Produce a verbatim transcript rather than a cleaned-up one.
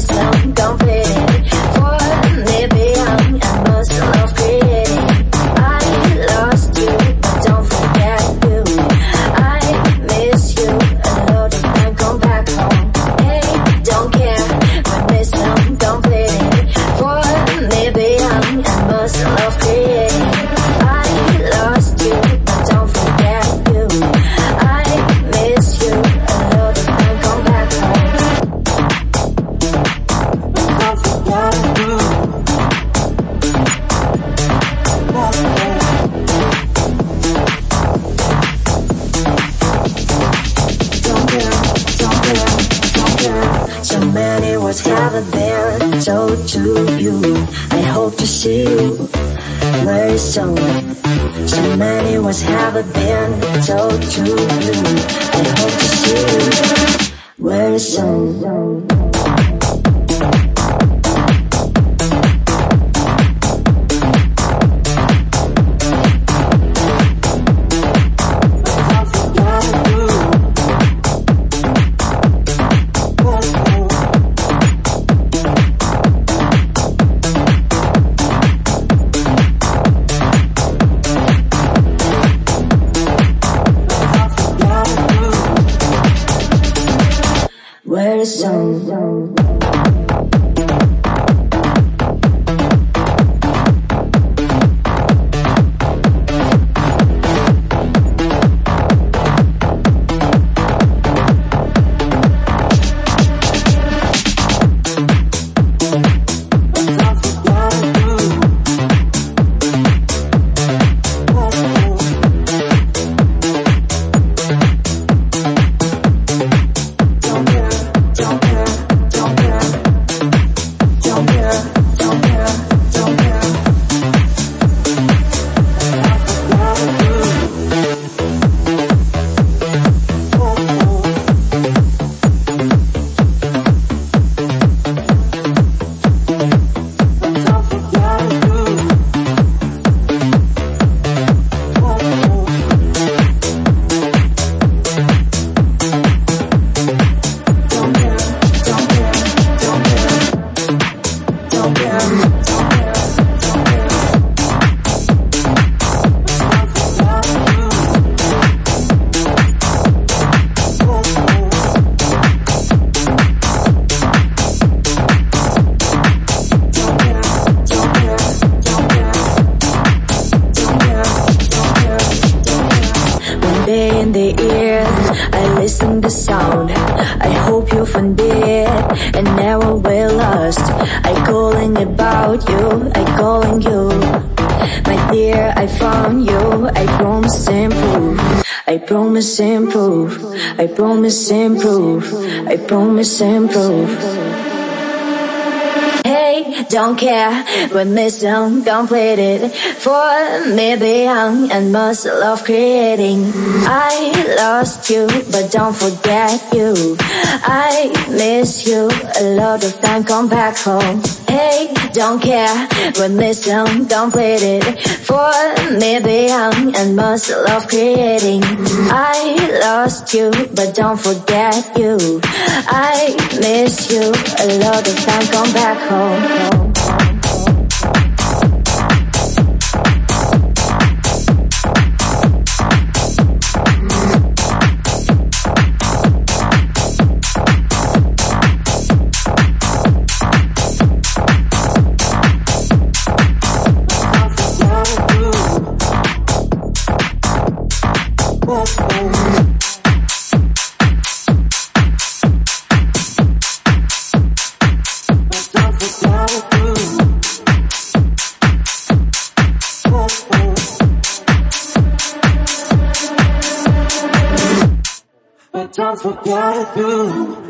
mission completed. For me beyond, I must love creating. I lost you, but don't forget you. I miss you, a lot of time come back home. Hey, don't care, my mission completed. For me beyond, I must love creating. I lost you, but don't forget you. I miss you, a lot of time come back home. Don't forget you. Don't care, don't care, don't care. So many words haven't been told to you. I hope to see you very soon. So many words haven't been told to you. I hope to see you very soon. Very soon. In the ear, I listen to sound. I hope you find it and never will lost. I calling about you, I calling you. My dear, I found you, I promise improve. I promise improve. I promise improve. I promise improve. Don't care when mission completed. For me beyond and must love creating. I lost you, but don't forget you. I miss you, a lot of time come back home. Hey, don't care when mission completed. For me beyond and must love creating. I lost you, but don't forget you. I miss you, a lot of time come back home. Don't forget you.